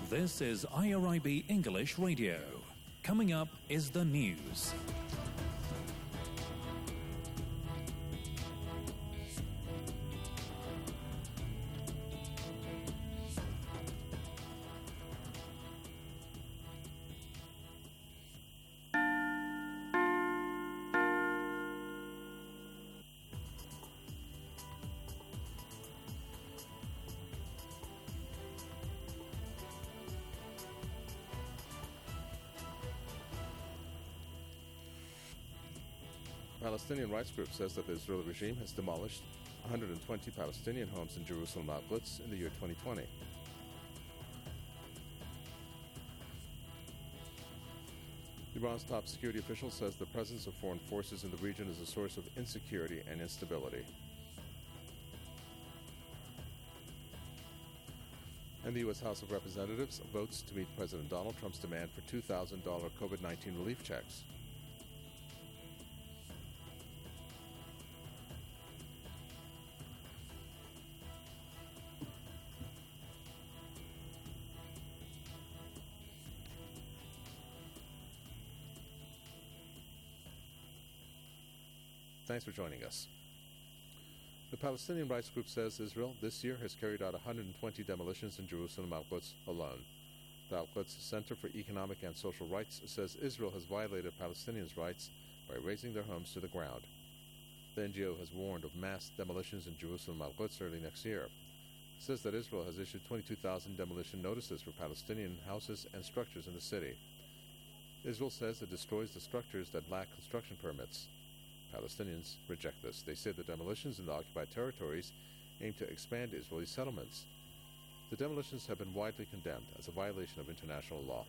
This is IRIB English Radio. Coming up is the news. Palestinian rights group says that the Israeli regime has demolished 120 Palestinian homes in Jerusalem outlets in the year 2020. Iran's top security official says the presence of foreign forces in the region is a source of insecurity and instability. And the U.S. House of Representatives votes to meet President Donald Trump's demand for $2,000 COVID-19 relief checks. Thanks for joining us. The Palestinian rights group says Israel this year has carried out 120 demolitions in Jerusalem outlets alone. The outlet's Center for Economic and Social Rights says Israel has violated Palestinians' rights by razing their homes to the ground. The NGO has warned of mass demolitions in Jerusalem outlets early next year. It says that Israel has issued 22,000 demolition notices for Palestinian houses and structures in the city. Israel says it destroys the structures that lack construction permits. Palestinians reject this. They say the demolitions in the occupied territories aim to expand Israeli settlements. The demolitions have been widely condemned as a violation of international law.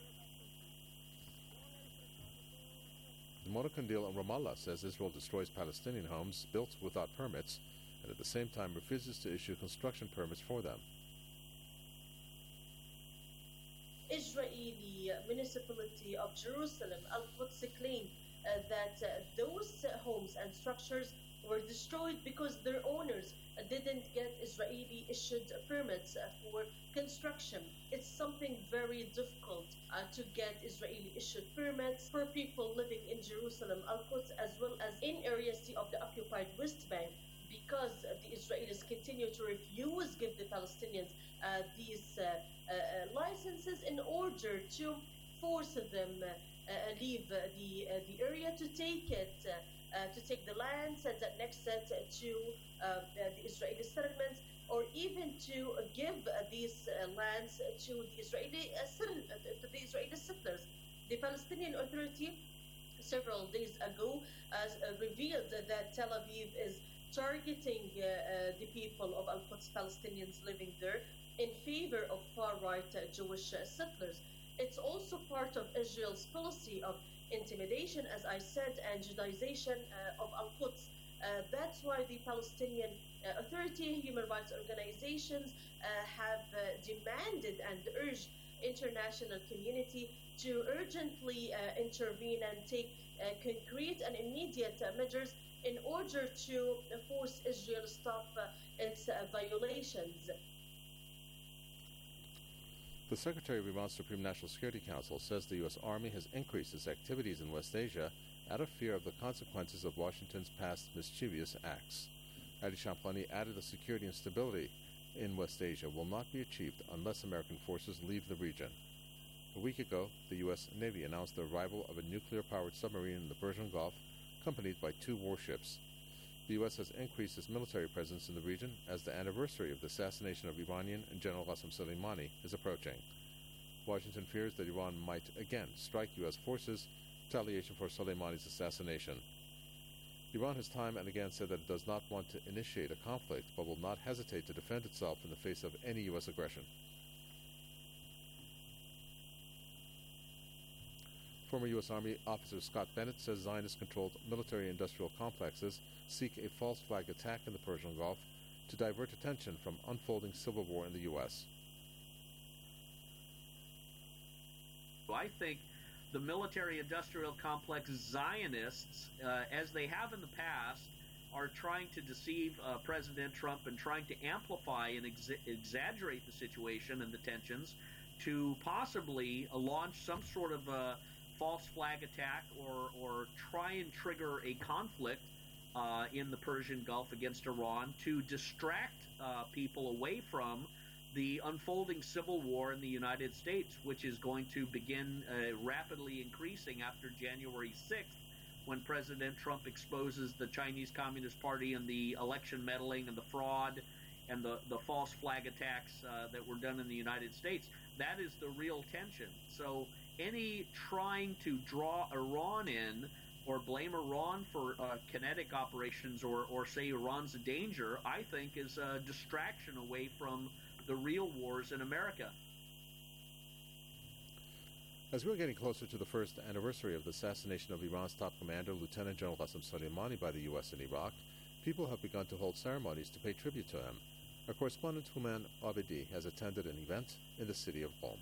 The Monokandil in Ramallah says Israel destroys Palestinian homes built without permits and at the same time refuses to issue construction permits for them. Israeli municipality of Jerusalem, Al-Quds, claimed that those homes and structures were destroyed because their owners didn't get Israeli issued permits for construction. It's something very difficult to get Israeli issued permits for people living in Jerusalem, Al-Quds, as well as in areas of the occupied West Bank, because the Israelis continue to refuse give the Palestinians these licenses in order to force them leave the area to take it, to take the lands and that next set to the Israeli settlements, or even to give these lands to the Israeli settlers. The Palestinian Authority several days ago revealed that Tel Aviv is targeting the people of Al-Quds, Palestinians living there, in favor of far-right Jewish settlers. It's also part of Israel's policy of intimidation, as I said, and Judaization of Al-Quds. That's why the Palestinian Authority, human rights organizations have demanded and urged international community to urgently intervene and take concrete and immediate measures in order to force Israel to stop its violations. The Secretary of Iran's Supreme National Security Council says the U.S. Army has increased its activities in West Asia out of fear of the consequences of Washington's past mischievous acts. Adi Shamkhani added that security and stability in West Asia will not be achieved unless American forces leave the region. A week ago, the U.S. Navy announced the arrival of a nuclear-powered submarine in the Persian Gulf, accompanied by 2 warships. The U.S. has increased its military presence in the region as the anniversary of the assassination of Iranian General Qasem Soleimani is approaching. Washington fears that Iran might again strike U.S. forces in retaliation for Soleimani's assassination. Iran has time and again said that it does not want to initiate a conflict, but will not hesitate to defend itself in the face of any U.S. aggression. Former U.S. Army officer Scott Bennett says Zionist-controlled military-industrial complexes seek a false flag attack in the Persian Gulf to divert attention from unfolding civil war in the U.S. I think the military-industrial complex Zionists, as they have in the past, are trying to deceive President Trump and trying to amplify and exaggerate the situation and the tensions to possibly launch some sort of a false flag attack or try and trigger a conflict in the Persian Gulf against Iran to distract people away from the unfolding civil war in the United States, which is going to begin rapidly increasing after January 6th, when President Trump exposes the Chinese Communist Party and the election meddling and the fraud and the false flag attacks that were done in the United States. That is the real tension. So any trying to draw Iran in or blame Iran for kinetic operations or say Iran's a danger, I think is a distraction away from the real wars in America. As we're getting closer to the first anniversary of the assassination of Iran's top commander, Lieutenant General Qasem Soleimani, by the U.S. in Iraq, people have begun to hold ceremonies to pay tribute to him. Our correspondent Houman Abedi has attended an event in the city of Qom.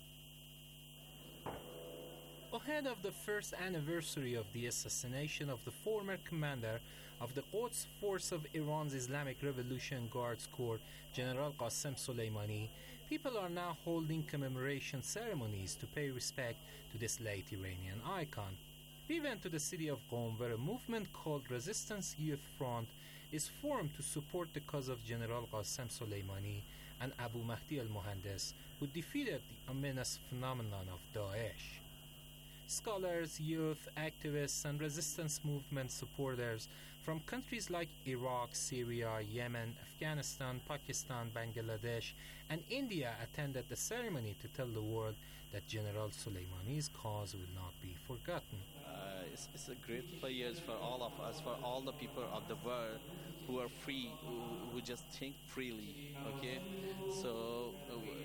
Ahead of the first anniversary of the assassination of the former commander of the Quds Force of Iran's Islamic Revolution Guards Corps, General Qasem Soleimani, people are now holding commemoration ceremonies to pay respect to this late Iranian icon. We went to the city of Qom, where a movement called Resistance Youth Front is formed to support the cause of General Qasem Soleimani and Abu Mahdi al-Mohandes, who defeated the ominous phenomenon of Daesh. Scholars, youth, activists, and resistance movement supporters from countries like Iraq, Syria, Yemen, Afghanistan, Pakistan, Bangladesh, and India attended the ceremony to tell the world that General Soleimani's cause will not be forgotten. It's a great pleasure for all of us, for all the people of the world who are free, who just think freely, okay? So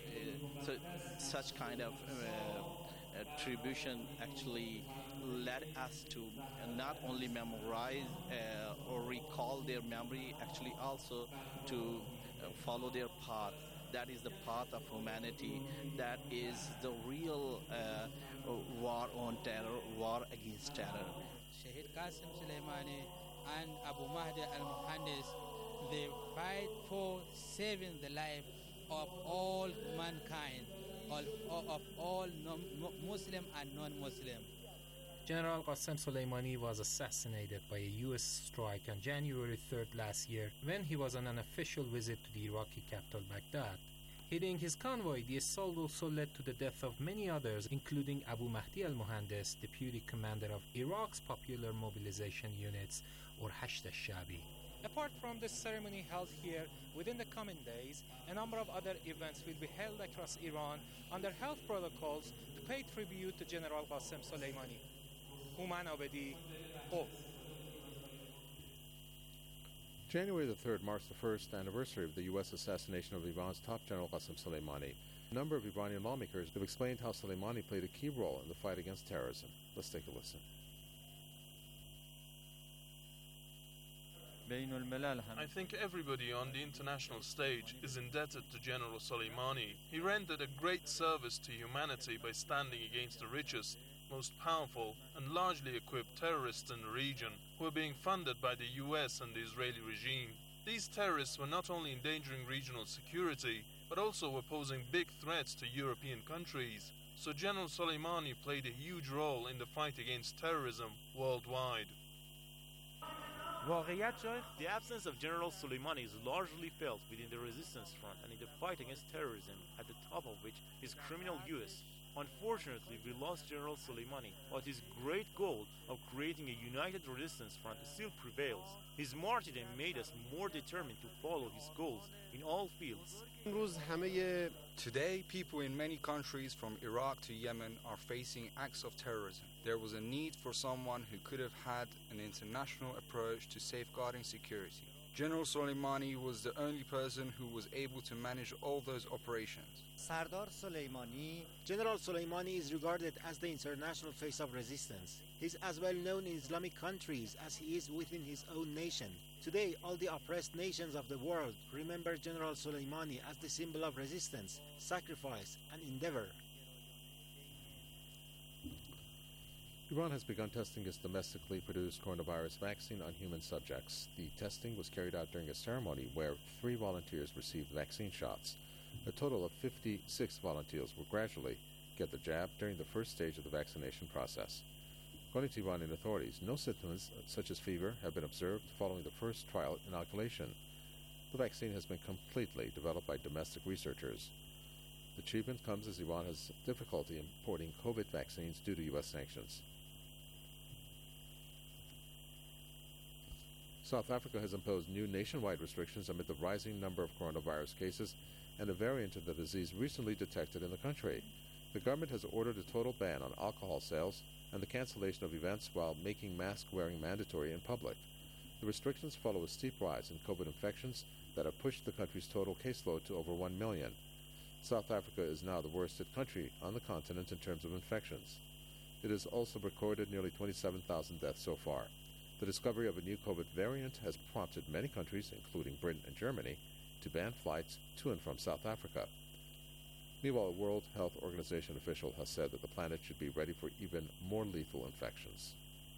such kind of attribution actually led us to not only memorize or recall their memory, actually also to follow their path. That is the path of humanity. That is the real war on terror, war against terror. Shahid Qasem Soleimani and Abu Mahdi al-Mohandes, they fight for saving the life of all mankind, of all Muslim and non-Muslim. General Qasem Soleimani was assassinated by a U.S. strike on January 3rd last year when he was on an official visit to the Iraqi capital Baghdad. Hitting his convoy, the assault also led to the death of many others, including Abu Mahdi al-Mohandes, deputy commander of Iraq's Popular Mobilization Units, or Hasht al-Shabi. Apart from this ceremony held here, within the coming days, a number of other events will be held across Iran under health protocols to pay tribute to General Qasem Soleimani. Houman Abedi, Qom. January the 3rd marks the first anniversary of the U.S. assassination of Iran's top general Qasem Soleimani. A number of Iranian lawmakers have explained how Soleimani played a key role in the fight against terrorism. Let's take a listen. I think everybody on the international stage is indebted to General Soleimani. He rendered a great service to humanity by standing against the richest, most powerful and largely equipped terrorists in the region, who are being funded by the US and the Israeli regime. These terrorists were not only endangering regional security, but also were posing big threats to European countries. So General Soleimani played a huge role in the fight against terrorism worldwide. The absence of General Soleimani is largely felt within the resistance front and in the fight against terrorism, at the top of which is criminal US. Unfortunately, we lost General Soleimani, but his great goal of creating a united resistance front still prevails. His martyrdom made us more determined to follow his goals in all fields. Today, people in many countries from Iraq to Yemen are facing acts of terrorism. There was a need for someone who could have had an international approach to safeguarding security. General Soleimani was the only person who was able to manage all those operations. General Soleimani is regarded as the international face of resistance. He is as well known in Islamic countries as he is within his own nation. Today, all the oppressed nations of the world remember General Soleimani as the symbol of resistance, sacrifice, and endeavor. Iran has begun testing its domestically produced coronavirus vaccine on human subjects. The testing was carried out during a ceremony where 3 volunteers received vaccine shots. A total of 56 volunteers will gradually get the jab during the first stage of the vaccination process. According to Iranian authorities, no symptoms such as fever have been observed following the first trial inoculation. The vaccine has been completely developed by domestic researchers. The treatment comes as Iran has difficulty importing COVID vaccines due to U.S. sanctions. South Africa has imposed new nationwide restrictions amid the rising number of coronavirus cases and a variant of the disease recently detected in the country. The government has ordered a total ban on alcohol sales and the cancellation of events while making mask wearing mandatory in public. The restrictions follow a steep rise in COVID infections that have pushed the country's total caseload to over 1 million. South Africa is now the worst hit country on the continent in terms of infections. It has also recorded nearly 27,000 deaths so far. The discovery of a new COVID variant has prompted many countries, including Britain and Germany, to ban flights to and from South Africa. Meanwhile, a World Health Organization official has said that the planet should be ready for even more lethal infections.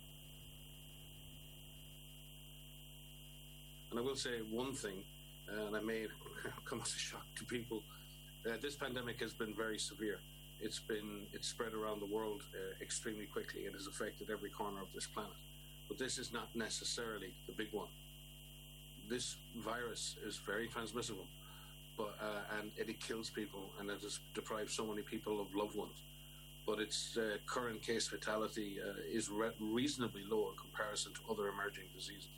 And I will say one thing, and I may come as a shock to people. This pandemic has been very severe. It's spread around the world extremely quickly and has affected every corner of this planet. But this is not necessarily the big one. This virus is very transmissible, and it kills people, and it has deprived so many people of loved ones. But its current case fatality is reasonably low in comparison to other emerging diseases.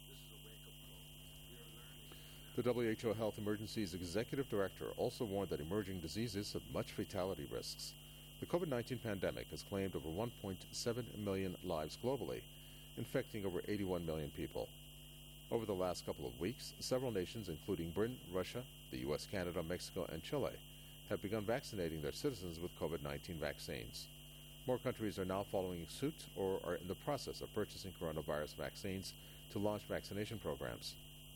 The WHO Health Emergencies Executive Director also warned that emerging diseases have much fatality risks. The COVID-19 pandemic has claimed over 1.7 million lives globally, infecting over 81 million people. Over the last couple of weeks, several nations, including Britain, Russia, the U.S., Canada, Mexico, and Chile, have begun vaccinating their citizens with COVID-19 vaccines. More countries are now following suit or are in the process of purchasing coronavirus vaccines to launch vaccination programs.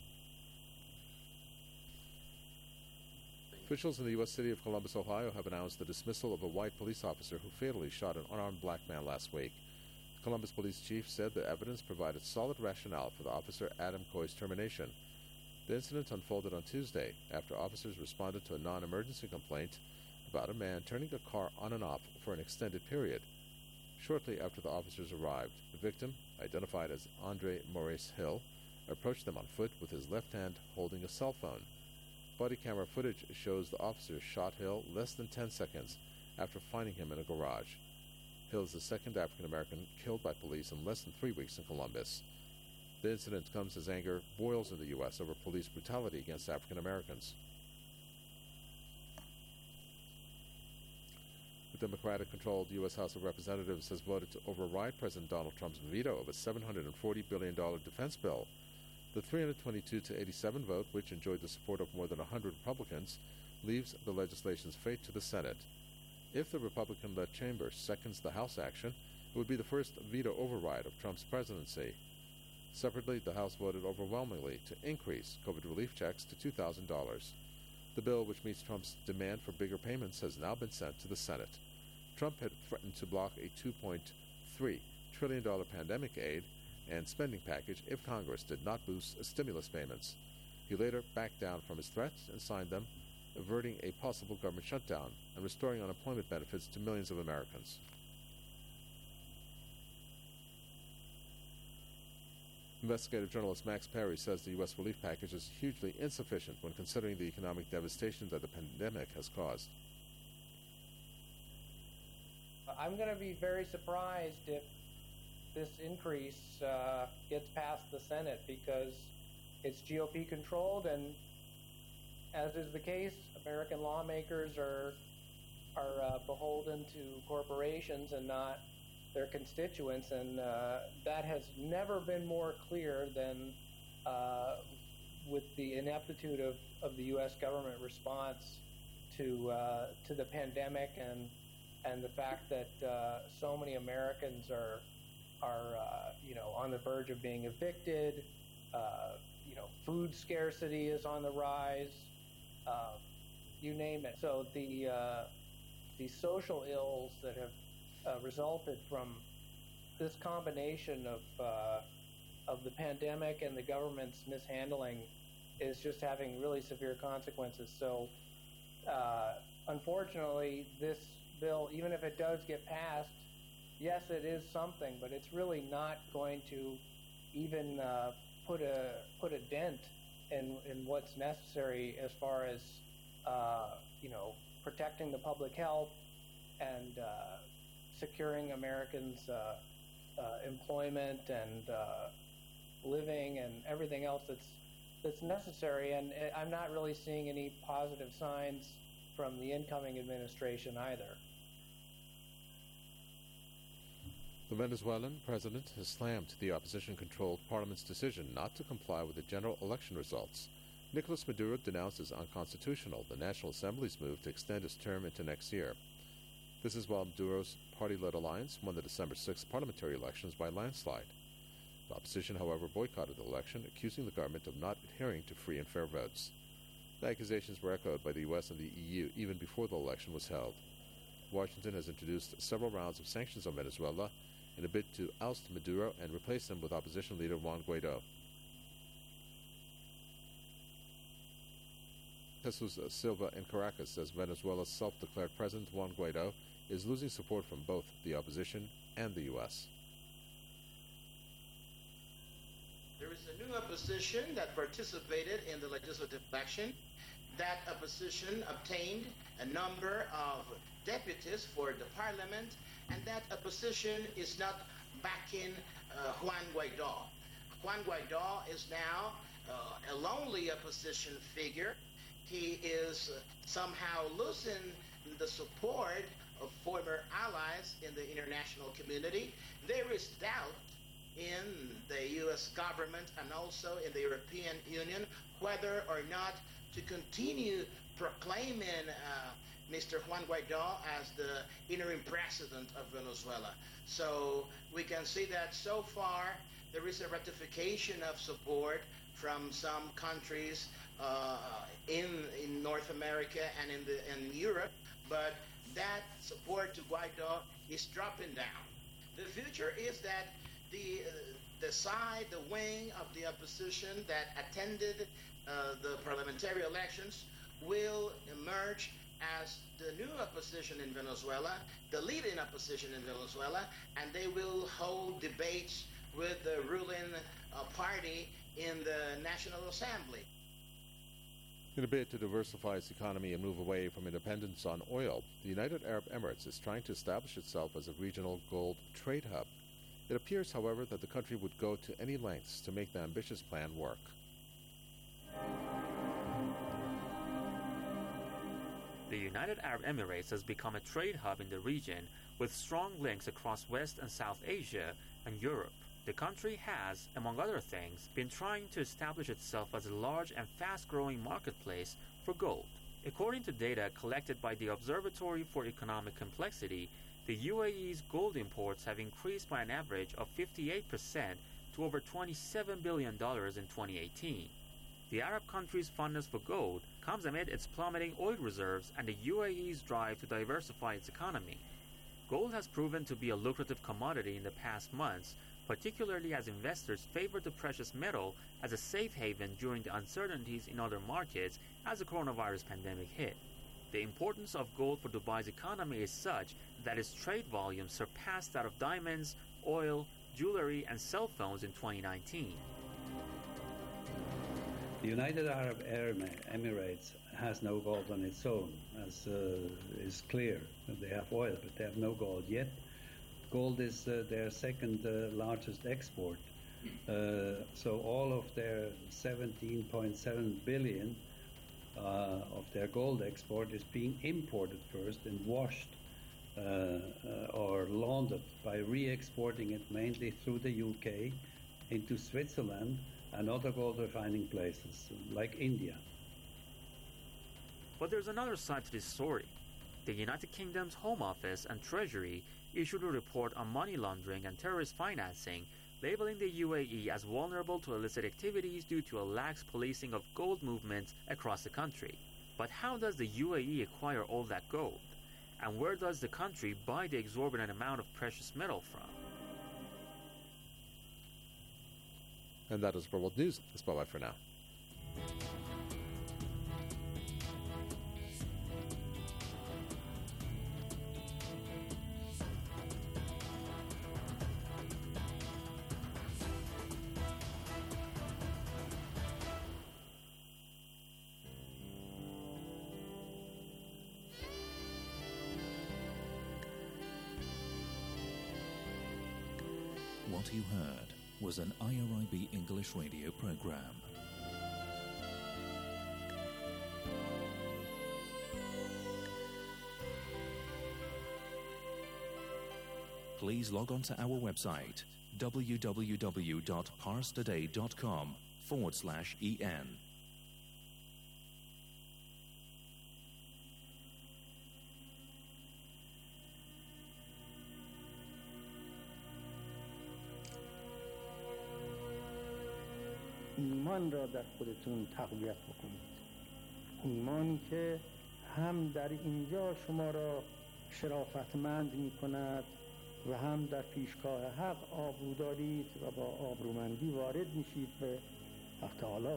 Officials in the U.S. city of Columbus, Ohio, have announced the dismissal of a white police officer who fatally shot an unarmed black man last week. The Columbus police chief said the evidence provided solid rationale for the officer Adam Coy's termination. The incident unfolded on Tuesday after officers responded to a non-emergency complaint about a man turning the car on and off for an extended period. Shortly after the officers arrived, the victim, identified as Andre Maurice Hill, approached them on foot with his left hand holding a cell phone. Body camera footage shows the officers shot Hill less than 10 seconds after finding him in a garage. Hill is the second African-American killed by police in less than 3 weeks in Columbus. The incident comes as anger boils in the U.S. over police brutality against African-Americans. The Democratic-controlled U.S. House of Representatives has voted to override President Donald Trump's veto of a $740 billion defense bill. The 322 to 87 vote, which enjoyed the support of more than 100 Republicans, leaves the legislation's fate to the Senate. If the Republican-led chamber seconds the House action, it would be the first veto override of Trump's presidency. Separately, the House voted overwhelmingly to increase COVID relief checks to $2,000. The bill, which meets Trump's demand for bigger payments, has now been sent to the Senate. Trump had threatened to block a $2.3 trillion pandemic aid and spending package if Congress did not boost stimulus payments. He later backed down from his threats and signed them, averting a possible government shutdown and restoring unemployment benefits to millions of Americans. Investigative journalist Max Perry says the U.S. relief package is hugely insufficient when considering the economic devastation that the pandemic has caused. I'm going to be very surprised if this increase gets past the Senate because it's GOP controlled, and as is the case, American lawmakers are beholden to corporations and not their constituents, and that has never been more clear than with the ineptitude of the U.S. government response to the pandemic and the fact that so many Americans are on the verge of being evicted. Food scarcity is on the rise. You name it. So the social ills that have resulted from this combination of the pandemic and the government's mishandling is just having really severe consequences. So unfortunately, this bill, even if it does get passed, yes, it is something, but it's really not going to even put a dent in what's necessary as far as protecting the public health and securing Americans' employment and living and everything else that's necessary. And I'm not really seeing any positive signs from the incoming administration either. The Venezuelan president has slammed the opposition-controlled parliament's decision not to comply with the general election results. Nicolas Maduro denounced as unconstitutional the National Assembly's move to extend his term into next year. This is while Maduro's party-led alliance won the December 6 parliamentary elections by landslide. The opposition, however, boycotted the election, accusing the government of not adhering to free and fair votes. The accusations were echoed by the U.S. and the EU even before the election was held. Washington has introduced several rounds of sanctions on Venezuela in a bid to oust Maduro and replace him with opposition leader Juan Guaido. Jesus Silva in Caracas says Venezuela's self-declared president Juan Guaido is losing support from both the opposition and the U.S. There is a new opposition that participated in the legislative election. That opposition obtained a number of deputies for the parliament, and that opposition is not backing Juan Guaido. Juan Guaido is now a lonely opposition figure. He is somehow losing the support of former allies in the international community. There is doubt in the U.S. government and also in the European Union whether or not to continue proclaiming Mr. Juan Guaido as the interim president of Venezuela. So we can see that so far there is a ratification of support from some countries in North America and in Europe, but that support to Guaido is dropping down. The future is that the wing of the opposition that attended the parliamentary elections will emerge as the new opposition in Venezuela, the leading opposition in Venezuela, and they will hold debates with the ruling party in the National Assembly. In a bid to diversify its economy and move away from dependence on oil, the United Arab Emirates is trying to establish itself as a regional gold trade hub. It appears, however, that the country would go to any lengths to make the ambitious plan work. The United Arab Emirates has become a trade hub in the region with strong links across West and South Asia and Europe. The country has, among other things, been trying to establish itself as a large and fast-growing marketplace for gold. According to data collected by the Observatory for Economic Complexity, the UAE's gold imports have increased by an average of 58% to over $27 billion in 2018. The Arab country's fondness for gold comes amid its plummeting oil reserves and the UAE's drive to diversify its economy. Gold has proven to be a lucrative commodity in the past months, particularly as investors favored the precious metal as a safe haven during the uncertainties in other markets as the coronavirus pandemic hit. The importance of gold for Dubai's economy is such that its trade volume surpassed that of diamonds, oil, jewelry, and cell phones in 2019. The United Arab Emirates has no gold on its own, as is clear. They have oil, but they have no gold yet. Gold is their second largest export. So all of their 17.7 billion of their gold export is being imported first and washed or laundered by re-exporting it mainly through the UK into Switzerland and other gold refining places like India. But there's another side to this story. The United Kingdom's Home Office and Treasury issued a report on money laundering and terrorist financing, labeling the UAE as vulnerable to illicit activities due to a lax policing of gold movements across the country. But how does the UAE acquire all that gold? And where does the country buy the exorbitant amount of precious metal from? And that is for World News. That's bye-bye for now. What you heard was an IRIB English radio program. Please log on to our website www.parstoday.com/en. ایمان را در خودتون تقویت بکنید. ایمانی که هم در اینجا شما را شرافتمند می کند و هم در پیشگاه حق آبرو دارید و با آبرومندی وارد میشید به حق تعالی.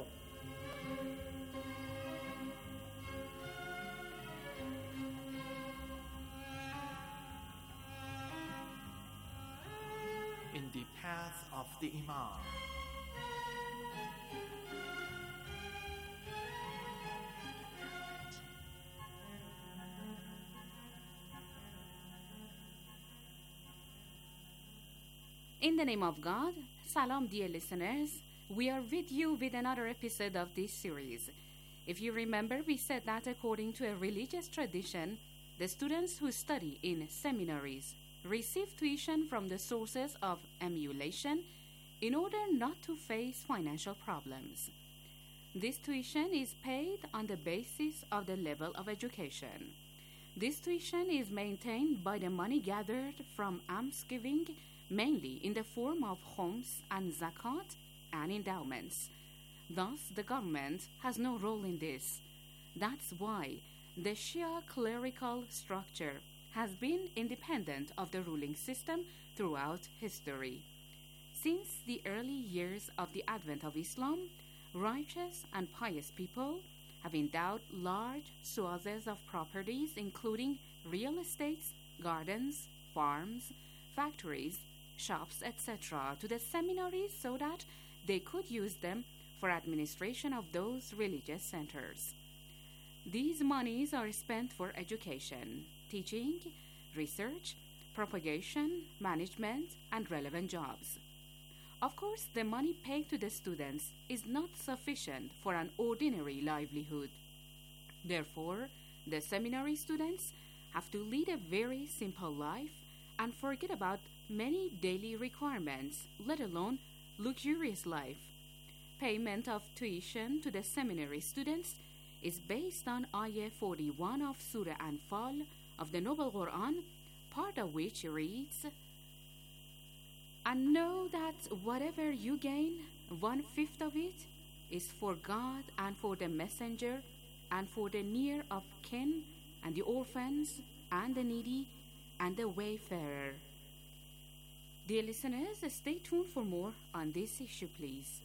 In the path of the Imam. In the name of God, Salam dear listeners, we are with you with another episode of this series. If you remember, we said that according to a religious tradition, the students who study in seminaries receive tuition from the sources of emulation in order not to face financial problems. This tuition is paid on the basis of the level of education. This tuition is maintained by the money gathered from almsgiving, mainly in the form of khums and zakat and endowments. Thus, the government has no role in this. That's why the Shia clerical structure has been independent of the ruling system throughout history. Since the early years of the advent of Islam, righteous and pious people have endowed large swathes of properties, including real estates, gardens, farms, factories, shops, etc., to the seminaries so that they could use them for administration of those religious centers. These monies are spent for education, teaching, research, propagation, management, and relevant jobs. Of course, the money paid to the students is not sufficient for an ordinary livelihood. Therefore, the seminary students have to lead a very simple life and forget about many daily requirements, let alone luxurious life. Payment of tuition to the seminary students is based on Ayah 41 of Surah Anfal of the Noble Quran, part of which reads, "And know that whatever you gain, 1/5 of it is for God and for the messenger and for the near of kin and the orphans and the needy and the wayfarer." Dear listeners, stay tuned for more on this issue, please.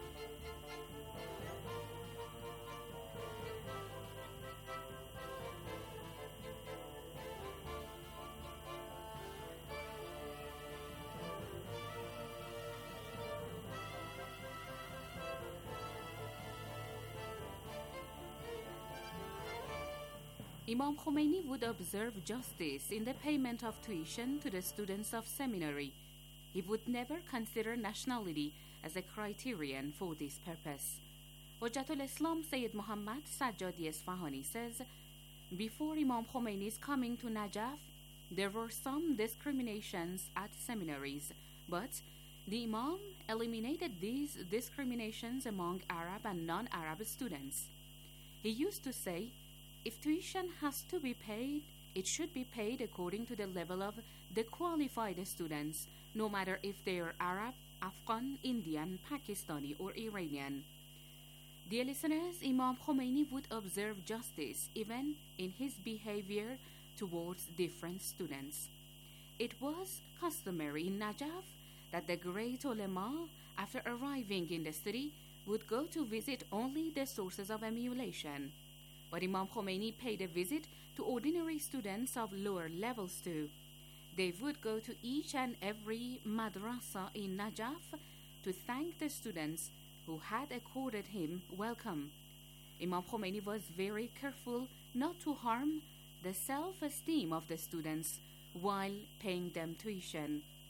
Imam Khomeini would observe justice in the payment of tuition to the students of seminary. He would never consider nationality as a criterion for this purpose. Hujjatul Islam Sayyid Muhammad Sajjadi Isfahani says, before Imam Khomeini's coming to Najaf, there were some discriminations at seminaries, but the Imam eliminated these discriminations among Arab and non-Arab students. He used to say, if tuition has to be paid, it should be paid according to the level of the qualified students, no matter if they are Arab, Afghan, Indian, Pakistani, or Iranian. Dear listeners, Imam Khomeini would observe justice even in his behavior towards different students. It was customary in Najaf that the great ulama, after arriving in the city, would go to visit only the sources of emulation. But Imam Khomeini paid a visit to ordinary students of lower levels too. They would go to each and every madrasa in Najaf to thank the students who had accorded him welcome. Imam Khomeini was very careful not to harm the self-esteem of the students while paying them tuition.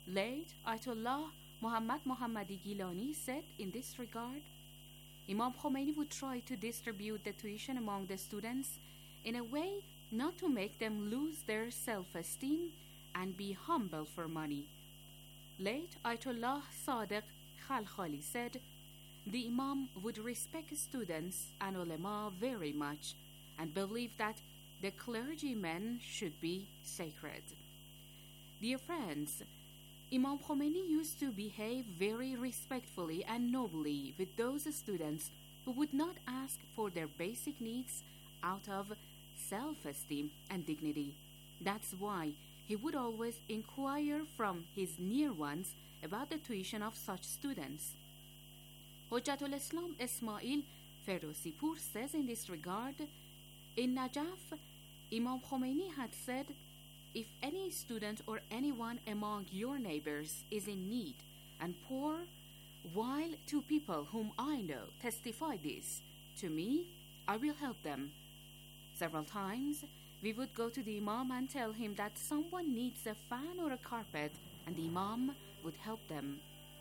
Late Ayatollah Muhammad Mohammadi Gilani said in this regard, Imam Khomeini would try to distribute the tuition among the students in a way not to make them lose their self-esteem and be humble for money. Late Ayatollah Sadiq Khalkhali said, the Imam would respect students and ulama very much and believe that the clergymen should be sacred. Dear friends, Imam Khomeini used to behave very respectfully and nobly with those students who would not ask for their basic needs out of self-esteem and dignity. That's why he would always inquire from his near ones about the tuition of such students. Hujjatul Islam Ismail Ferosipur says in this regard, in Najaf, Imam Khomeini had said, if any student or anyone among your neighbors is in need and poor, while two people whom I know testify this to me, I will help them. Several times, we would go to the Imam and tell him that someone needs a fan or a carpet, and the Imam would help them.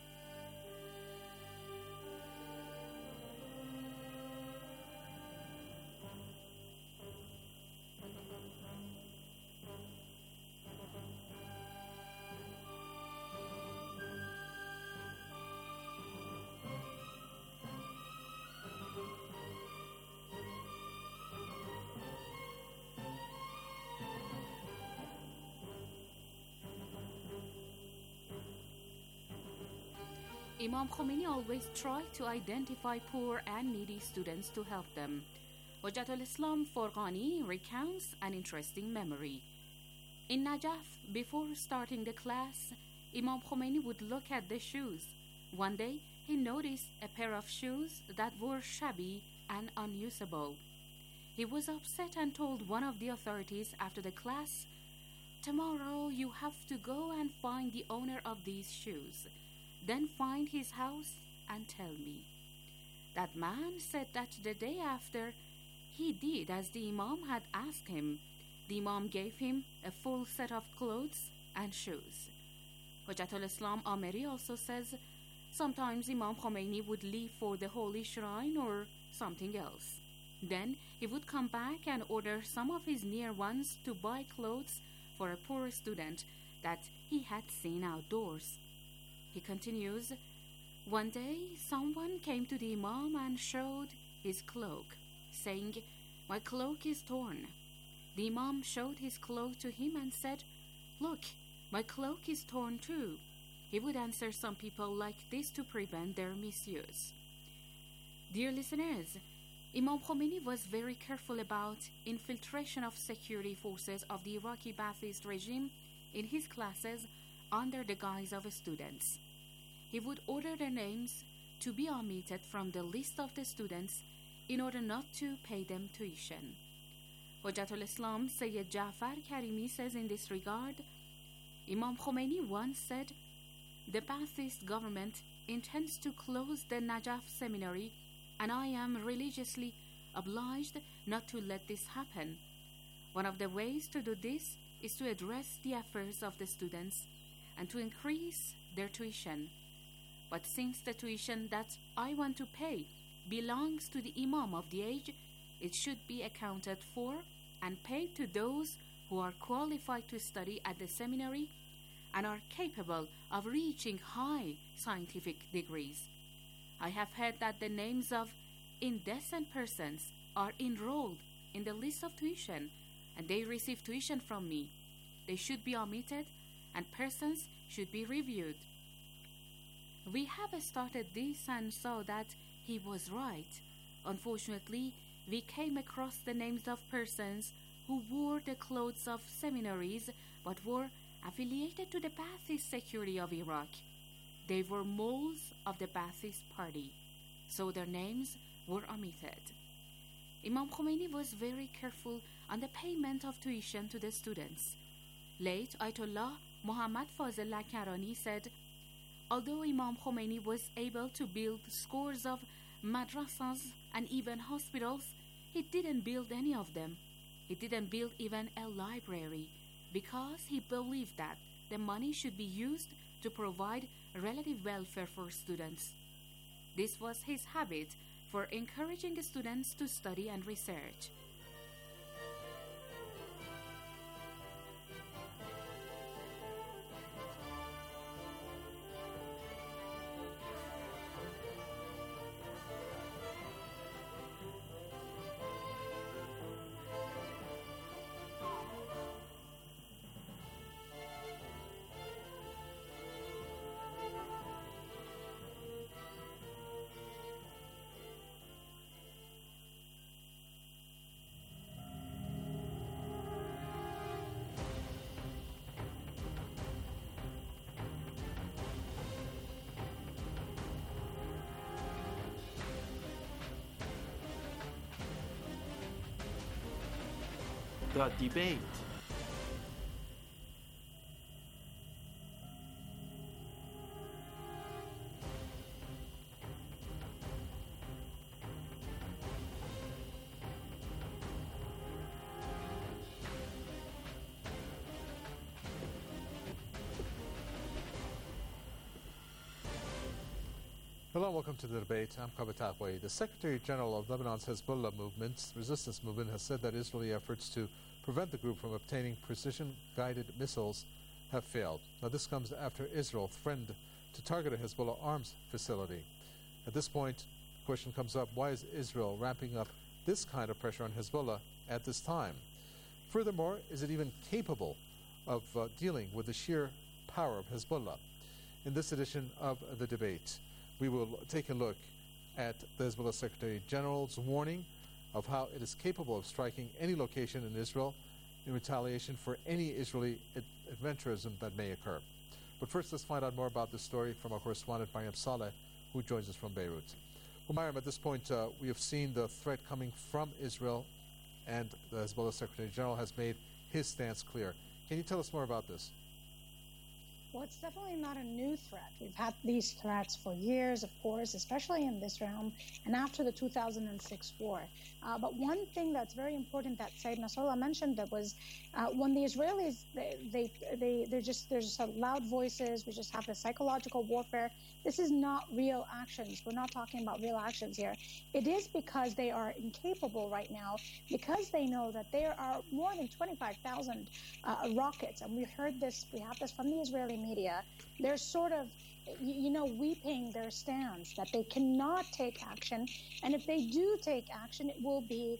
Imam Khomeini always tried to identify poor and needy students to help them. Hujjatul Islam Forghani recounts an interesting memory. In Najaf, before starting the class, Imam Khomeini would look at the shoes. One day, he noticed a pair of shoes that were shabby and unusable. He was upset and told one of the authorities after the class, "Tomorrow you have to go and find the owner of these shoes. Then find his house and tell me." That man said that the day after, he did as the Imam had asked him. The Imam gave him a full set of clothes and shoes. Hujjatul Islam Ameri also says, sometimes Imam Khomeini would leave for the holy shrine or something else. Then he would come back and order some of his near ones to buy clothes for a poor student that he had seen outdoors. He continues, one day someone came to the Imam and showed his cloak, saying, "My cloak is torn." The Imam showed his cloak to him and said, "Look, my cloak is torn too." He would answer some people like this to prevent their misuse. Dear listeners, Imam Khomeini was very careful about infiltration of security forces of the Iraqi Ba'athist regime in his classes under the guise of students. He would order their names to be omitted from the list of the students in order not to pay them tuition. Hujjatul Islam Sayyid Ja'far Karimi says in this regard, Imam Khomeini once said, "The Ba'athist government intends to close the Najaf seminary, and I am religiously obliged not to let this happen. One of the ways to do this is to address the affairs of the students and to increase their tuition. But since the tuition that I want to pay belongs to the Imam of the age, it should be accounted for and paid to those who are qualified to study at the seminary and are capable of reaching high scientific degrees. I have heard that the names of indecent persons are enrolled in the list of tuition, and they receive tuition from me. They should be omitted, and persons should be reviewed." We have started this and saw that he was right. Unfortunately, we came across the names of persons who wore the clothes of seminaries but were affiliated to the Ba'athist security of Iraq. They were moles of the Ba'athist party, so their names were omitted. Imam Khomeini was very careful on the payment of tuition to the students. Late Ayatollah Muhammad Fazl Lakarani said, although Imam Khomeini was able to build scores of madrasas and even hospitals, he didn't build any of them. He didn't build even a library because he believed that the money should be used to provide relative welfare for students. This was his habit for encouraging students to study and research. The debate. Hello and welcome to the debate. I'm Kabat Atway. The Secretary General of Lebanon's Hezbollah resistance movement, has said that Israeli efforts to prevent the group from obtaining precision-guided missiles have failed. Now, this comes after Israel threatened to target a Hezbollah arms facility. At this point, the question comes up, why is Israel ramping up this kind of pressure on Hezbollah at this time? Furthermore, is it even capable of dealing with the sheer power of Hezbollah? In this edition of the debate, we will take a look at the Hezbollah Secretary General's warning of how it is capable of striking any location in Israel in retaliation for any Israeli adventurism that may occur. But first, let's find out more about this story from our correspondent Mariam Saleh, who joins us from Beirut. Well, Mariam, at this point, we have seen the threat coming from Israel, and the Hezbollah Secretary General has made his stance clear. Can you tell us more about this? Well, it's definitely not a new threat. We've had these threats for years, of course, especially in this realm and after the 2006 war. But one thing that's very important that Said Nasrallah mentioned, that was when the Israelis, they're just loud voices. We just have the psychological warfare. This is not real actions. We're not talking about real actions here. It is because they are incapable right now, because they know that there are more than 25,000 rockets, and we have this from the Israeli media. They're sort of, weeping their stands that they cannot take action, and if they do take action, it will be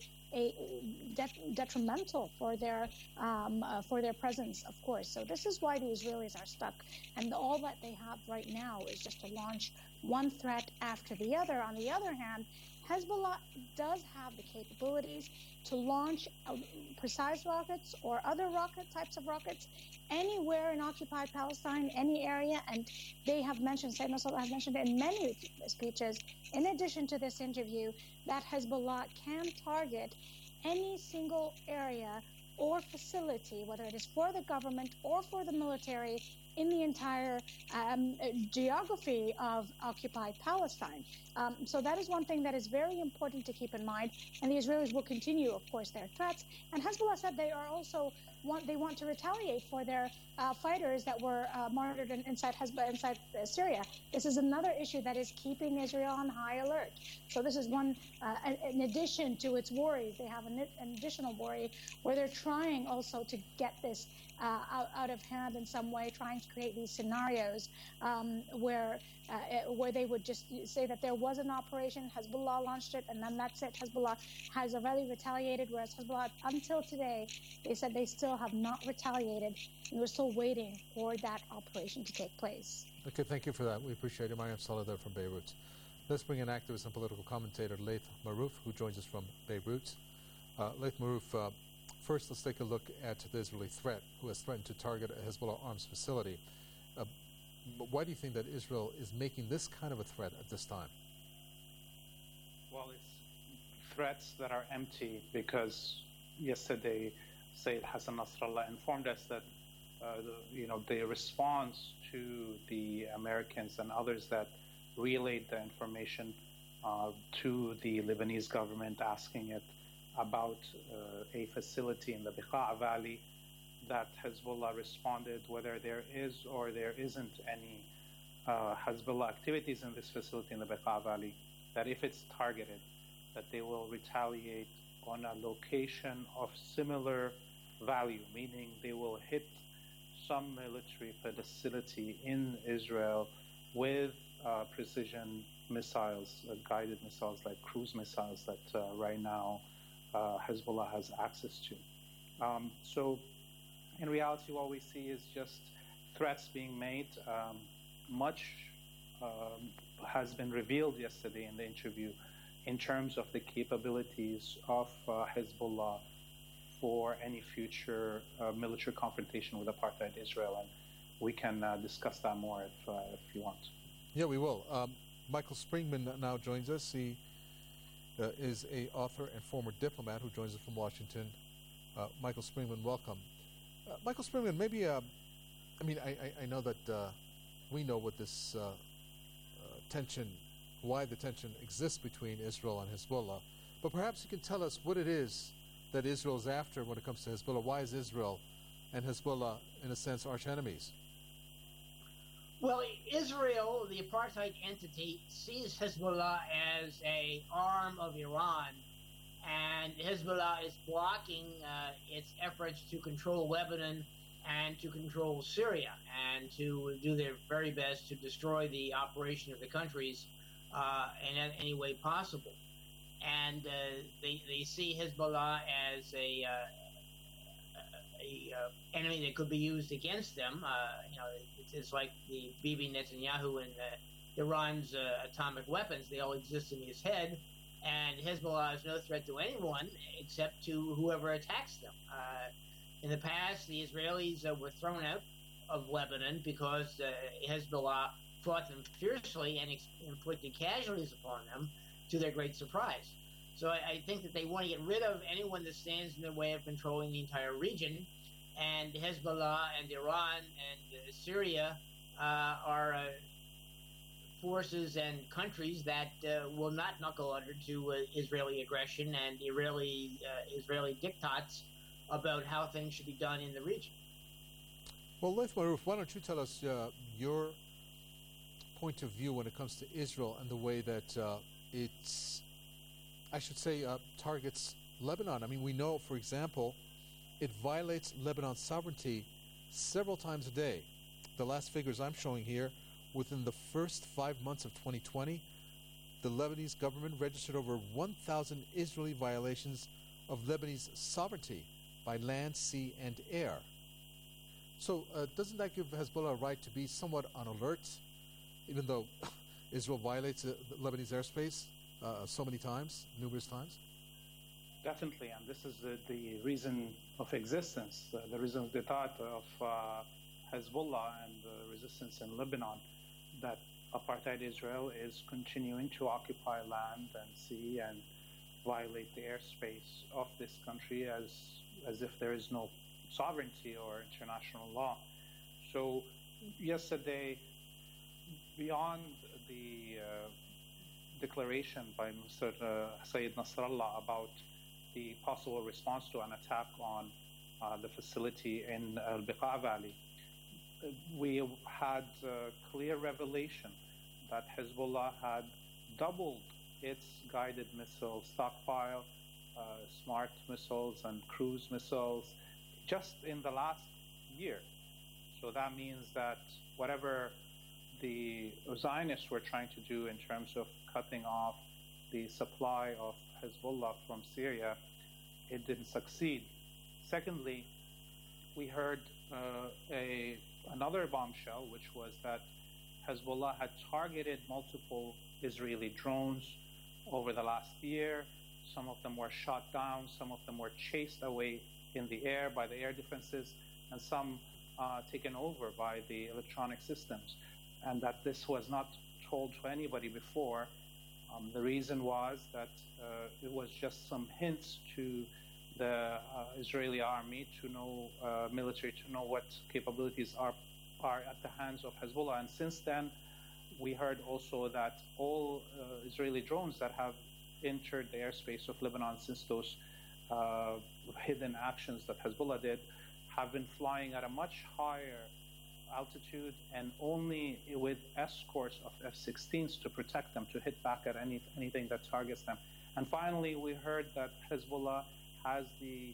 detrimental for their presence, of course. So this is why the Israelis are stuck, and all that they have right now is just to launch one threat after the other. On the other hand, Hezbollah does have the capabilities to launch precise rockets or other types of rockets anywhere in occupied Palestine, any area, and they have mentioned, Said Nasrallah has mentioned in many speeches, in addition to this interview, that Hezbollah can target any single area or facility, whether it is for the government or for the military, in the entire geography of occupied Palestine. So that is one thing that is very important to keep in mind, and the Israelis will continue, of course, their threats. And Hezbollah said they are also want to retaliate for their fighters that were martyred inside Syria. This is another issue that is keeping Israel on high alert. So this is one, in addition to its worries, they have an additional worry where they're trying also to get this out of hand in some way, trying to create these scenarios where they would just say that there was an operation, Hezbollah launched it, and then that's it. Hezbollah has already retaliated, whereas Hezbollah, until today, they said they still have not retaliated, and we're still waiting for that operation to take place. Okay, thank you for that. We appreciate it. Mariam Saleh there from Beirut. Let's bring in activist and political commentator Laith Marouf, who joins us from Beirut. Laith Marouf, first let's take a look at the Israeli threat, who has threatened to target a Hezbollah arms facility. Why do you think that Israel is making this kind of a threat at this time? Well, it's threats that are empty, because yesterday Sayyid Hassan Nasrallah informed us that the response to the Americans and others that relayed the information to the Lebanese government, asking it about a facility in the Bekaa Valley, that Hezbollah responded, whether there is or there isn't any Hezbollah activities in this facility in the Bekaa Valley, that if it's targeted, that they will retaliate on a location of similar value, meaning they will hit some military facility in Israel with precision missiles, guided missiles like cruise missiles that right now Hezbollah has access to. So in reality, what we see is just threats being made. Much has been revealed yesterday in the interview in terms of the capabilities of Hezbollah for any future military confrontation with apartheid Israel. And we can discuss that more if you want. Yeah, we will. Michael Springman now joins us. He is an author and former diplomat who joins us from Washington. Michael Springman, welcome. Michael Springman, maybe, I know that we know what this tension, why the tension exists between Israel and Hezbollah, but perhaps you can tell us what it is that Israel is after when it comes to Hezbollah. Why is Israel and Hezbollah, in a sense, arch enemies? Well, Israel, the apartheid entity, sees Hezbollah as an arm of Iran, and Hezbollah is blocking its efforts to control Lebanon and to control Syria, and to do their very best to destroy the operation of the countries in any way possible. And they see Hezbollah as a enemy that could be used against them. It's like the Bibi Netanyahu and Iran's atomic weapons. They all exist in his head, and Hezbollah is no threat to anyone except to whoever attacks them. In the past, the Israelis were thrown out of Lebanon because Hezbollah fought them fiercely and inflicted casualties upon them, to their great surprise. So I think that they want to get rid of anyone that stands in the way of controlling the entire region. And Hezbollah and Iran and Syria are forces and countries that will not knuckle under to Israeli aggression and Israeli diktats about how things should be done in the region. Well, Laith Marouf, why don't you tell us your point of view when it comes to Israel and the way that it's, I should say, targets Lebanon. I mean, we know, for example, it violates Lebanon's sovereignty several times a day. The last figures I'm showing here, within the first 5 months of 2020, the Lebanese government registered over 1,000 Israeli violations of Lebanese sovereignty by land, sea, and air. So doesn't that give Hezbollah a right to be somewhat on alert, even though Israel violates the Lebanese airspace so many times, numerous times? Definitely, and this is the reason of existence, the reason of the thought of Hezbollah and the resistance in Lebanon, that apartheid Israel is continuing to occupy land and sea and violate the airspace of this country as if there is no sovereignty or international law. So yesterday, beyond the declaration by Mr. Sayyid Nasrallah about the possible response to an attack on the facility in Al-Bekaa Valley, we had clear revelation that Hezbollah had doubled its guided missile stockpile, smart missiles and cruise missiles, just in the last year. So that means that whatever the Zionists were trying to do in terms of cutting off the supply of Hezbollah from Syria, it didn't succeed. Secondly, we heard another bombshell, which was that Hezbollah had targeted multiple Israeli drones over the last year. Some of them were shot down, some of them were chased away in the air by the air defenses, and some taken over by the electronic systems, and that this was not told to anybody before. The reason was that it was just some hints to the Israeli army to know, military to know what capabilities are at the hands of Hezbollah. And since then, we heard also that all Israeli drones that have entered the airspace of Lebanon since those hidden actions that Hezbollah did have been flying at a much higher altitude and only with escorts of F-16s to protect them, to hit back at anything that targets them. And finally, we heard that Hezbollah has the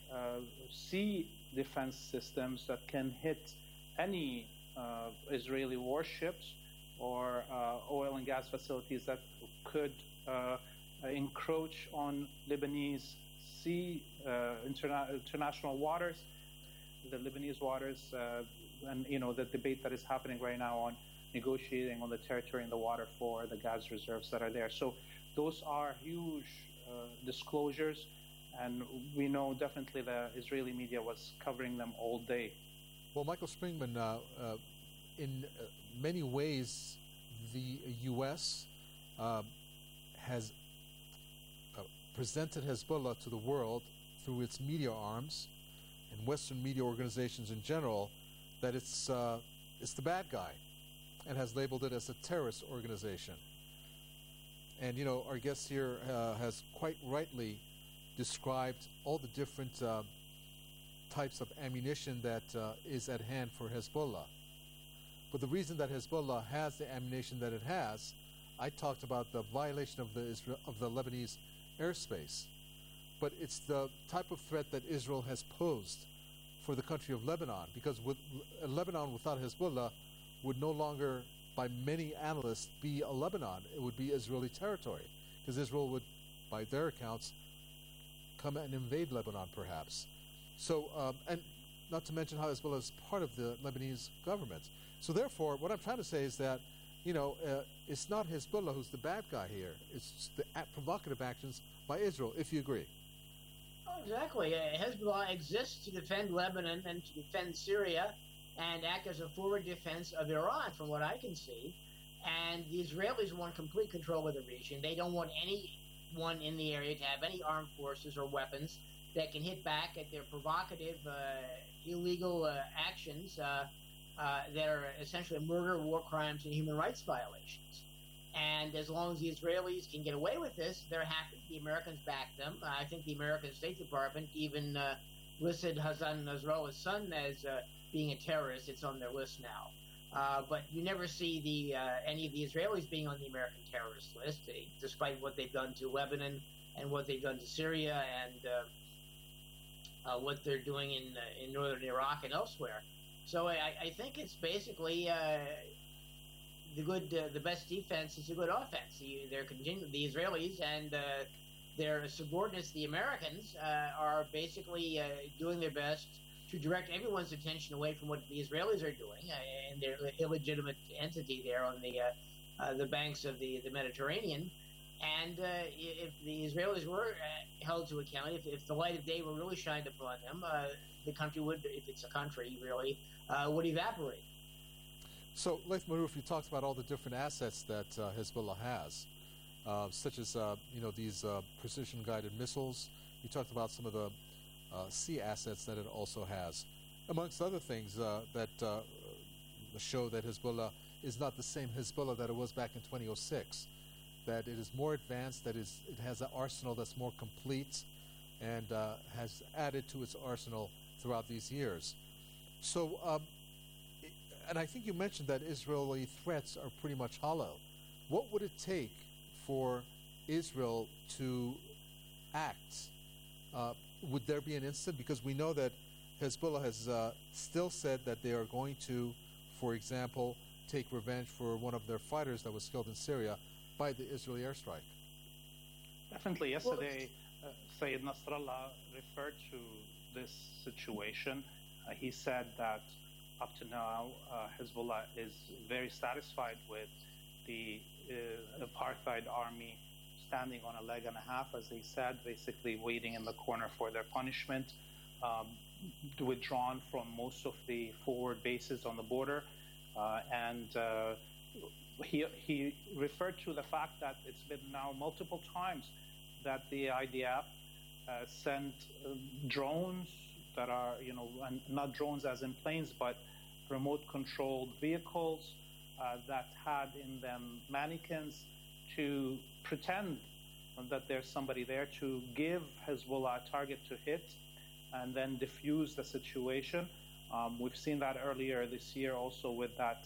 sea defense systems that can hit any Israeli warships or oil and gas facilities that could encroach on Lebanese sea international waters, the Lebanese waters, and the debate that is happening right now on negotiating on the territory and the water for the gas reserves that are there. So those are huge disclosures, and we know definitely the Israeli media was covering them all day. Well, Michael Springman, in many ways, the U.S. Has presented Hezbollah to the world through its media arms and Western media organizations in general that it's the bad guy, and has labeled it as a terrorist organization. And our guest here has quite rightly described all the different types of ammunition that is at hand for Hezbollah. But the reason that Hezbollah has the ammunition that it has, I talked about the violation of the Lebanese airspace. But it's the type of threat that Israel has posed for the country of Lebanon, because Lebanon without Hezbollah would no longer, by many analysts, be a Lebanon. It would be Israeli territory, because Israel would, by their accounts, come and invade Lebanon, perhaps. So, and not to mention how Hezbollah is part of the Lebanese government. So therefore, what I'm trying to say is that, it's not Hezbollah who's the bad guy here. It's the provocative actions by Israel, if you agree. Oh, exactly. Hezbollah exists to defend Lebanon and to defend Syria and act as a forward defense of Iran, from what I can see. And the Israelis want complete control of the region. They don't want anyone in the area to have any armed forces or weapons that can hit back at their provocative, illegal actions that are essentially murder, war crimes, and human rights violations. And as long as the Israelis can get away with this, they're happy. The Americans back them. I think the American State Department even listed Hassan Nasrallah's son as being a terrorist. It's on their list now. But you never see any of the Israelis being on the American terrorist list, despite what they've done to Lebanon and what they've done to Syria and what they're doing in northern Iraq and elsewhere. So I think it's basically the best defense is a good offense. The Israelis and their subordinates, the Americans, are basically doing their best to direct everyone's attention away from what the Israelis are doing and their illegitimate entity there on the banks of the Mediterranean. And if the Israelis were held to account, if the light of day were really shined upon them, the country would, if it's a country really, would evaporate. So, Laith Marouf, you talked about all the different assets that Hezbollah has, such as these precision-guided missiles. You talked about some of the sea assets that it also has, amongst other things that show that Hezbollah is not the same Hezbollah that it was back in 2006. That it is more advanced, that it has an arsenal that's more complete, and has added to its arsenal throughout these years. So, and I think you mentioned that Israeli threats are pretty much hollow. What would it take for Israel to act? Would there be an instant? Because we know that Hezbollah has still said that they are going to, for example, take revenge for one of their fighters that was killed in Syria by the Israeli airstrike. Definitely. Yesterday, Sayyid Nasrallah referred to this situation. He said that up to now, Hezbollah is very satisfied with the apartheid army standing on a leg and a half, as they said, basically waiting in the corner for their punishment, withdrawn from most of the forward bases on the border. And he referred to the fact that it's been now multiple times that the IDF sent drones that are, and not drones as in planes, but remote-controlled vehicles that had in them mannequins to pretend that there's somebody there to give Hezbollah a target to hit. and then diffuse the situation. We've seen that earlier this year also with that,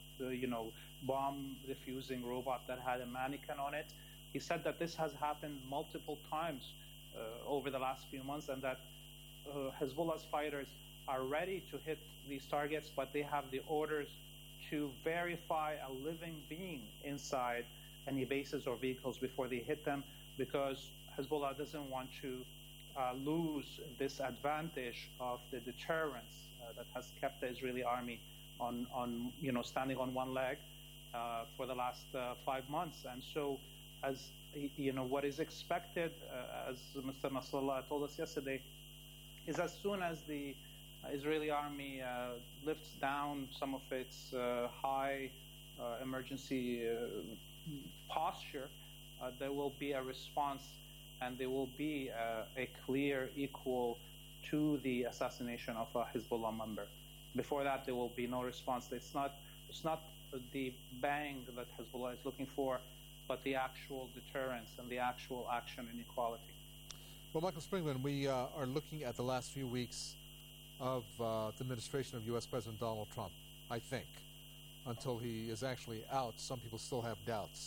bomb diffusing robot that had a mannequin on it. He said that this has happened multiple times over the last few months, and that Hezbollah's fighters are ready to hit these targets, but they have the orders to verify a living being inside any bases or vehicles before they hit them, because Hezbollah doesn't want to lose this advantage of the deterrence that has kept the Israeli army on standing on one leg for the last 5 months. And so, as what is expected, as Mr. Nasrallah told us yesterday, is as soon as the Israeli army lifts down some of its high emergency posture, there will be a response, and there will be a clear equal to the assassination of a Hezbollah member. Before that, there will be no response. It's not the bang that Hezbollah is looking for, but the actual deterrence and the actual action and equality. Well, Michael Springman, we are looking at the last few weeks of the administration of U.S. President Donald Trump, I think. Until he is actually out, some people still have doubts.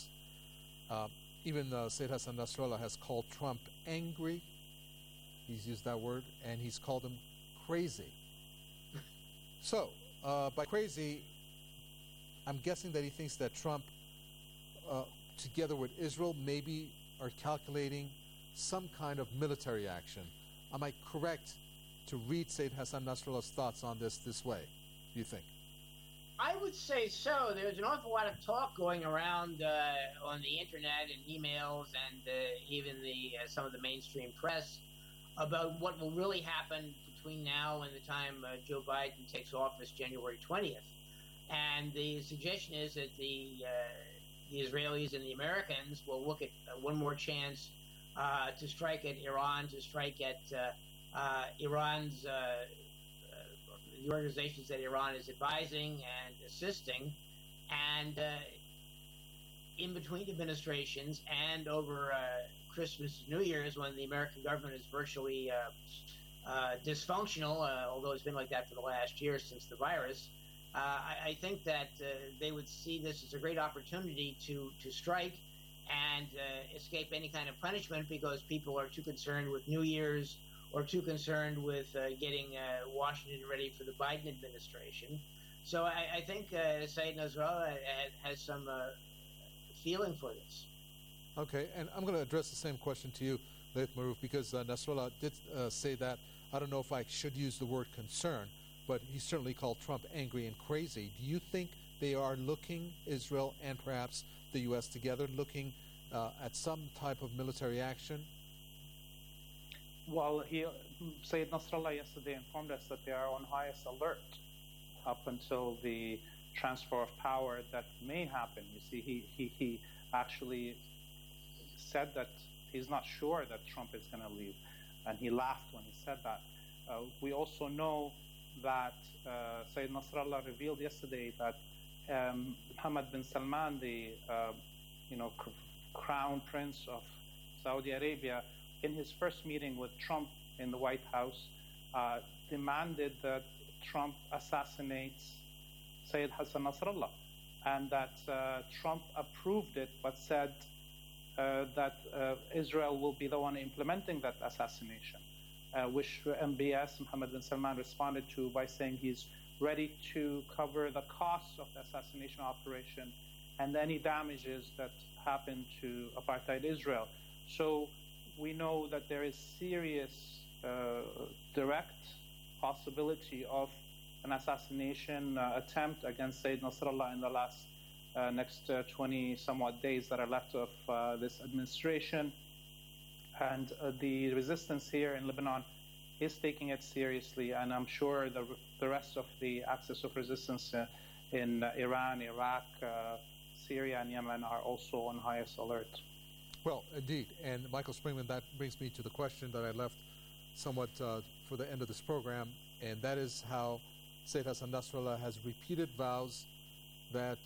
Even Sayyid Hassan Nasrallah has called Trump angry. He's used that word, and he's called him crazy. So, by crazy, I'm guessing that he thinks that Trump, together with Israel, maybe are calculating some kind of military action. Am I correct to read Sayyid Hassan Nasrallah's thoughts on this way, do you think? I would say so. There's an awful lot of talk going around on the internet and emails and even some of the mainstream press about what will really happen between now and the time Joe Biden takes office January 20th. And the suggestion is that the Israelis and the Americans will look at one more chance to strike at Iran, to strike at Iran's the organizations that Iran is advising and assisting, and in between administrations and over Christmas and New Year's, when the American government is virtually dysfunctional, although it's been like that for the last year since the virus, I think that they would see this as a great opportunity to strike and escape any kind of punishment, because people are too concerned with New Year's or too concerned with getting Washington ready for the Biden administration. So I think Sayyid Nasrallah has some feeling for this. Okay, and I'm going to address the same question to you, Laith Marouf, because Nasrallah did say that. I don't know if I should use the word concern, but he certainly called Trump angry and crazy. Do you think they are looking, Israel and perhaps the U.S. together, looking at some type of military action? Well, Sayyid Nasrallah yesterday informed us that they are on highest alert up until the transfer of power that may happen. You see, he actually said that he's not sure that Trump is going to leave, and he laughed when he said that. We also know that Sayyid Nasrallah revealed yesterday that Mohammed bin Salman, the crown prince of Saudi Arabia, in his first meeting with Trump in the White House, demanded that Trump assassinates Sayyid Hassan Nasrallah, and that Trump approved it, but said that Israel will be the one implementing that assassination, which MBS, Mohammed bin Salman, responded to by saying he's ready to cover the costs of the assassination operation and any damages that happen to apartheid Israel. So we know that there is serious direct possibility of an assassination attempt against Sayyid Nasrallah in the last next 20 somewhat days that are left of this administration. And the resistance here in Lebanon is taking it seriously, and I'm sure the rest of the axis of resistance in Iran, Iraq, Syria, and Yemen are also on highest alert. Well, indeed. And Michael Springman, that brings me to the question that I left somewhat for the end of this program, and that is how Sayyid Hassan Nasrallah has repeated vows that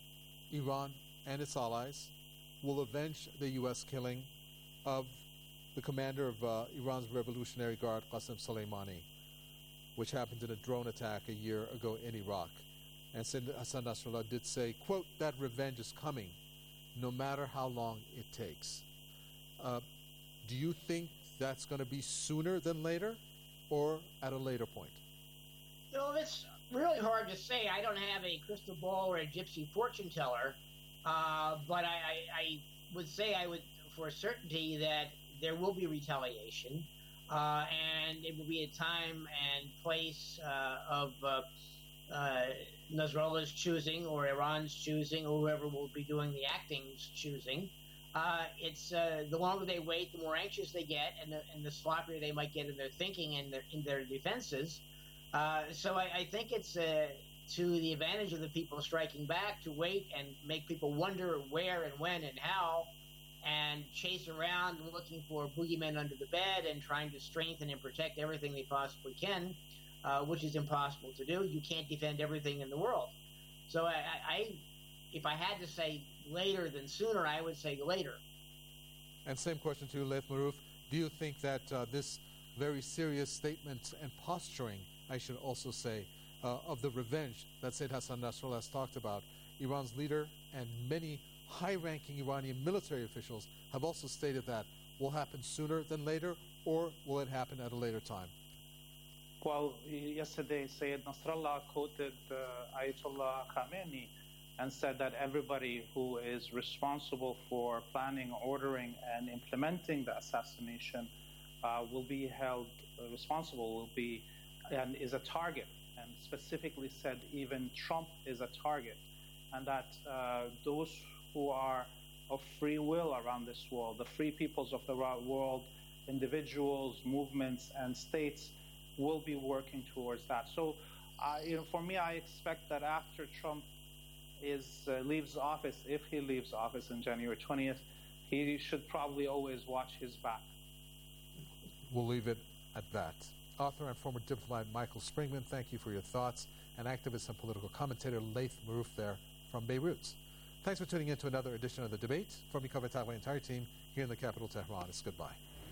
Iran and its allies will avenge the U.S. killing of the commander of Iran's Revolutionary Guard, Qasem Soleimani, which happened in a drone attack a year ago in Iraq. And Hassan Nasrallah did say, quote, that revenge is coming, no matter how long it takes. Do you think that's going to be sooner than later, or at a later point? You know, it's really hard to say. I don't have a crystal ball or a gypsy fortune teller, but I would say for certainty that there will be retaliation, and it will be a time and place of Nasrallah's choosing, or Iran's choosing, or whoever will be doing the acting's choosing. It's the longer they wait, the more anxious they get, and the sloppier they might get in their thinking and in their defenses. So I think it's to the advantage of the people striking back to wait and make people wonder where and when and how, and chase around looking for boogeymen under the bed and trying to strengthen and protect everything they possibly can, which is impossible to do. You can't defend everything in the world. So if I had to say later than sooner, I would say later. And same question to you, Laith Marouf. Do you think that this very serious statement and posturing, I should also say, of the revenge that Sayyid Hassan Nasrallah has talked about, Iran's leader and many high-ranking Iranian military officials have also stated that will happen sooner than later, or will it happen at a later time? Well, yesterday Sayyid Nasrallah quoted Ayatollah Khamenei and said that everybody who is responsible for planning, ordering, and implementing the assassination will be held responsible, and is a target, and specifically said even Trump is a target, and that those who are of free will around this world, the free peoples of the world, individuals, movements, and states will be working towards that. So, for me, I expect that after Trump leaves office, if he leaves office on January 20th, he should probably always watch his back. We'll leave it at that. Author and former diplomat Michael Springman, thank you for your thoughts, and activist and political commentator Laith Marouf there from Beirut. Thanks for tuning in to another edition of The Debate. From me, Cover the entire team here in the capital, Tehran. It's goodbye.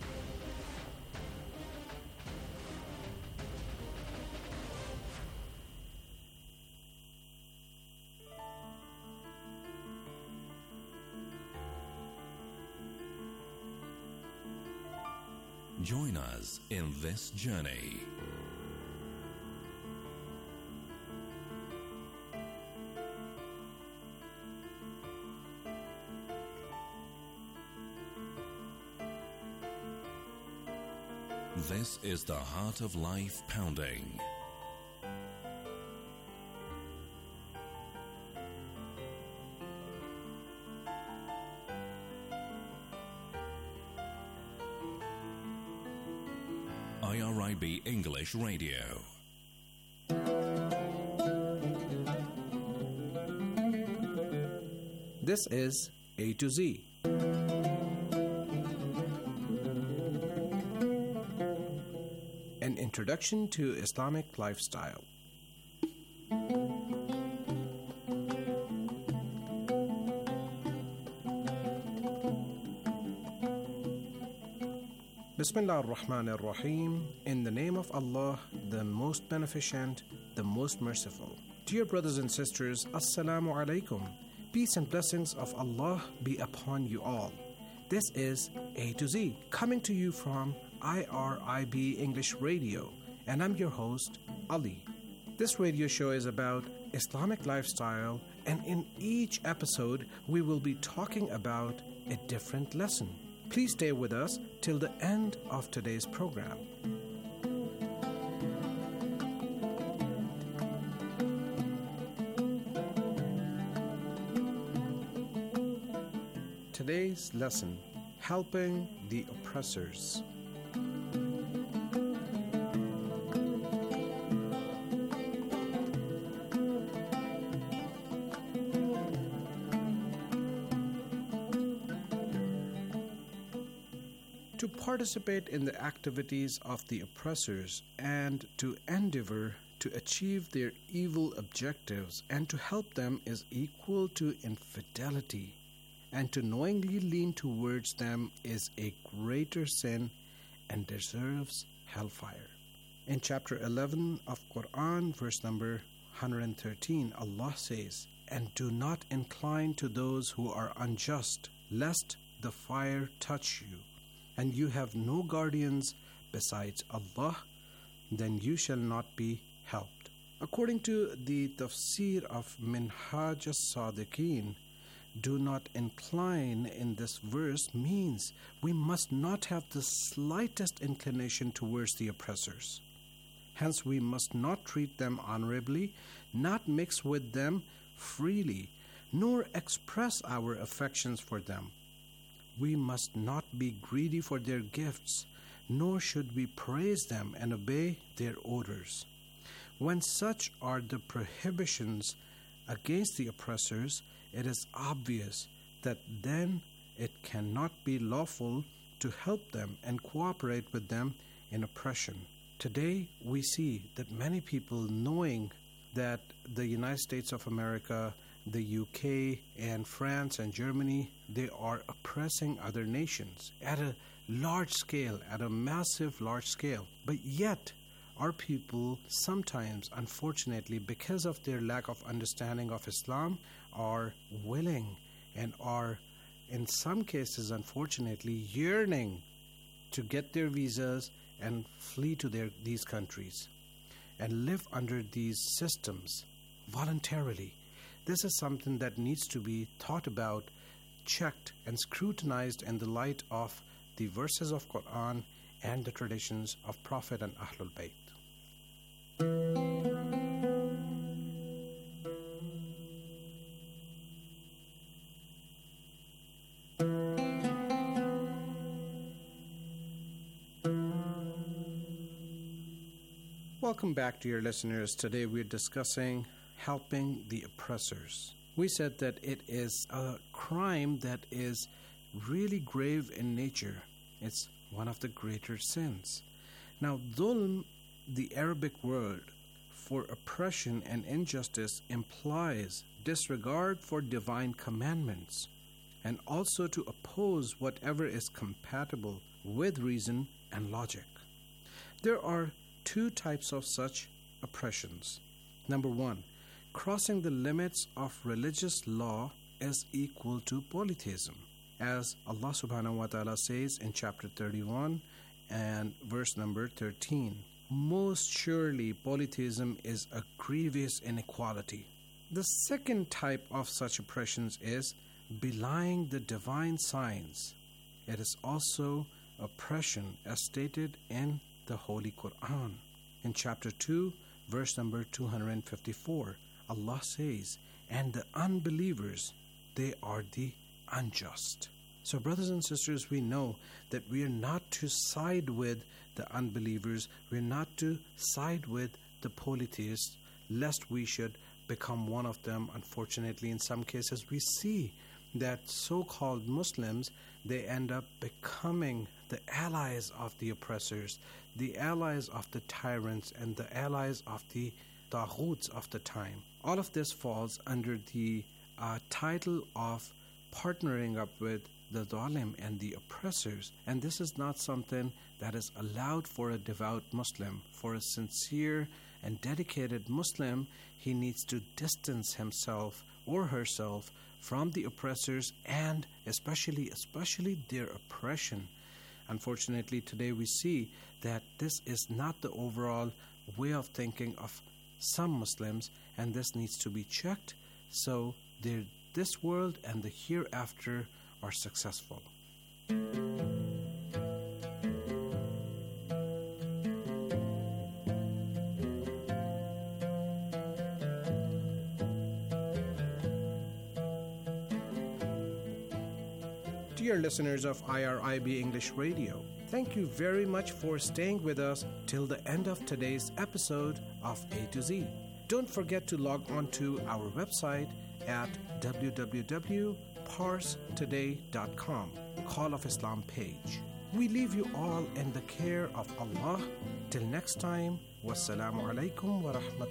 Join us in this journey. This is the Heart of Life Pounding. IRIB English Radio. This is A to Z. An introduction to Islamic lifestyle. Bismillah ar-Rahman ar-Rahim. In the name of Allah, the most beneficent, the most merciful. Dear brothers and sisters, Assalamu alaikum. Peace and blessings of Allah be upon you all. This is A to Z, coming to you from IRIB English Radio, and I'm your host, Ali. This radio show is about Islamic lifestyle, and in each episode, we will be talking about a different lesson. Please stay with us till the end of today's program. Today's lesson, helping the oppressors. To participate in the activities of the oppressors and to endeavor to achieve their evil objectives and to help them is equal to infidelity. and to knowingly lean towards them is a greater sin and deserves hellfire. In chapter 11 of Quran, verse number 113, Allah says, "And do not incline to those who are unjust, lest the fire touch you, and you have no guardians besides Allah, then you shall not be helped." According to the tafsir of Minhaj as-Sadiqeen, do not incline in this verse means we must not have the slightest inclination towards the oppressors. Hence, we must not treat them honorably, not mix with them freely, nor express our affections for them. We must not be greedy for their gifts, nor should we praise them and obey their orders. When such are the prohibitions against the oppressors, it is obvious that then it cannot be lawful to help them and cooperate with them in oppression. Today, we see that many people, knowing that the United States of America, the UK, and France and Germany, they are oppressing other nations at a large scale, at a massive large scale. But yet, our people sometimes, unfortunately, because of their lack of understanding of Islam, are willing and are, in some cases, unfortunately, yearning to get their visas and flee to these countries and live under these systems voluntarily. This is something that needs to be thought about, checked, and scrutinized in the light of the verses of Quran and the traditions of Prophet and Ahlul Bayt. Welcome back, dear listeners. Today we're discussing helping the oppressors. We said that it is a crime that is really grave in nature. It's one of the greater sins. Now, dhulm, the Arabic word for oppression and injustice, implies disregard for divine commandments and also to oppose whatever is compatible with reason and logic. There are two types of such oppressions. Number one, crossing the limits of religious law is equal to polytheism, as Allah subhanahu wa ta'ala says in chapter 31 and verse number 13. Most surely polytheism is a grievous inequality. The second type of such oppressions is belying the divine signs. It is also oppression as stated in the Holy Quran. In chapter 2, verse number 254, Allah says, "And the unbelievers, they are the unjust." So, brothers and sisters, we know that we are not to side with the unbelievers, we are not to side with the polytheists, lest we should become one of them. Unfortunately, in some cases, we see that so-called Muslims, they end up becoming the allies of the oppressors, the allies of the tyrants, and the allies of the taghuts of the time. All of this falls under the title of partnering up with the zalim and the oppressors, and this is not something that is allowed for a devout Muslim. For a sincere and dedicated Muslim, he needs to distance himself or herself from the oppressors and especially their oppression. Unfortunately, today we see that this is not the overall way of thinking of some Muslims, and this needs to be checked so this world and the hereafter are successful. Dear listeners of IRIB English Radio, thank you very much for staying with us till the end of today's episode of A to Z. Don't forget to log on to our website at www.parstoday.com, Call of Islam page. We leave you all in the care of Allah. Till next time, wassalamu alaikum wa rahmatullahi